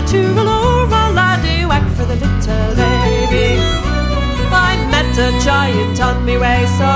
for the little lady. I met a giant on me way, so